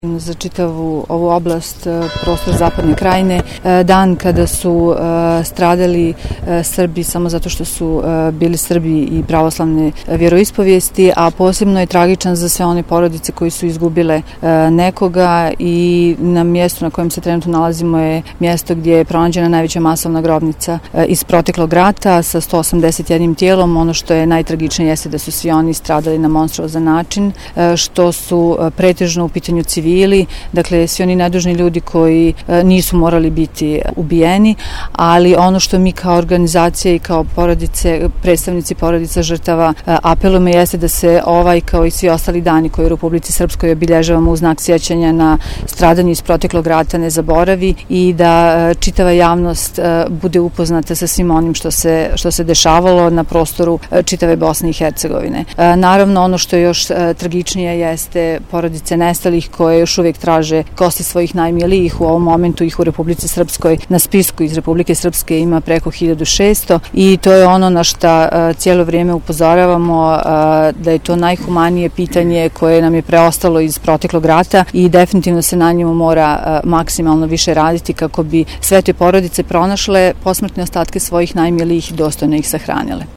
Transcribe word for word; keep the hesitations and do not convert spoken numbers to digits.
Za čitavu ovu oblast, prostor Zapadne Krajine, dan kada su stradali Srbi samo zato što su bili Srbi i pravoslavne vjeroispovijesti, a posebno je tragičan za sve one porodice koji su izgubile nekoga i na mjestu na kojem se trenutno nalazimo je mjesto gdje je pronađena najveća masovna grobnica iz proteklog rata sa sto osamdeset jednim tijelom. Ono što je najtragičnije jeste da su svi oni stradali na monstruozan način, što su pretežno u pitanju civili. Dakle, svi oni nedužni ljudi koji nisu morali biti ubijeni, ali ono što mi kao organizacija i kao porodice, predstavnici porodica žrtava apelujemo jeste da se ovaj kao i svi ostali dani koji u Republici Srpskoj obilježavamo u znak sjećanja na stradanje iz proteklog rata ne zaboravi i da čitava javnost bude upoznata sa svim onim što se, što se dešavalo na prostoru čitave Bosne i Hercegovine. Naravno, ono što je još tragičnije jeste porodice nestalih koje još uvijek traže kosti svojih najmilijih. U ovom momentu ih u Republici Srpskoj na spisku iz Republike Srpske ima preko hiljadu šesto i to je ono na šta cijelo vrijeme upozoravamo, da je to najhumanije pitanje koje nam je preostalo iz proteklog rata i definitivno se na njemu mora maksimalno više raditi kako bi sve te porodice pronašle posmrtne ostatke svojih najmilijih i dostojno ih sahranile.